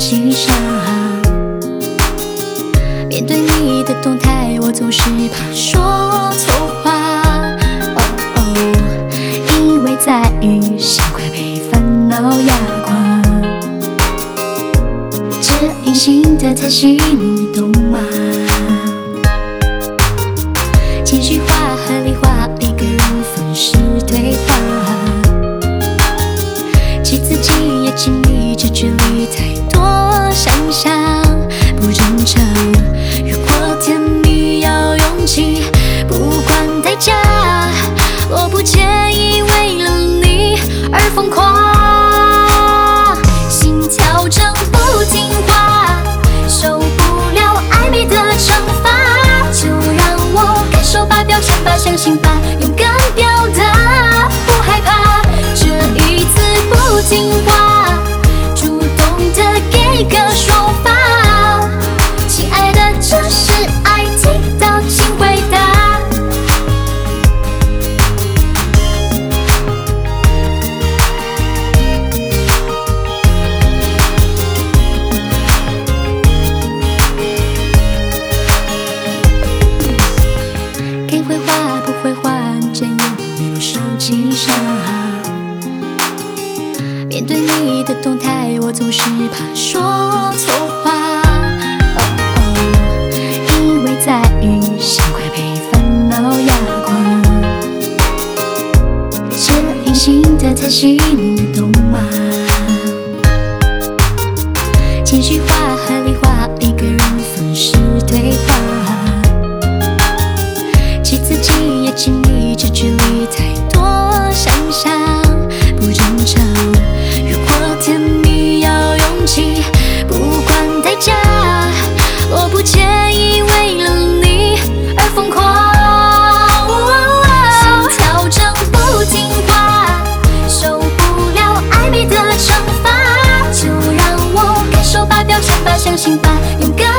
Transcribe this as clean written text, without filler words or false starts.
机上。面对你的动态，我总是怕说错话。因为在意，心快被烦恼压垮。这隐形的叹息，你懂吗？情绪化合理化，一个人分尸对话。气自己也经历这距离，太多想象不真诚。如果甜蜜要勇气，不管代价，我不介意为了你而疯狂。心跳着不听话，受不了暧昧的惩罚，就让我感受吧，表现吧，相信吧，勇敢表达，不害怕。这一次不听话，主动的给个说法。亲爱的，这是爱，听到请回答。给回话不回话，真有没有手机上？面对你的动态，我总是怕说错话。因为在意，心快被烦恼压垮。这隐形的叹息，你懂吗？情绪化合理化，一个人分尸对话。气自己也经历这距离，太多想象不真诚。如果甜蜜要勇气，不管代价，我不介意为了你而疯狂。心跳着不听话，受不了暧昧的惩罚，就让我感受吧，表现吧，相信吧，勇敢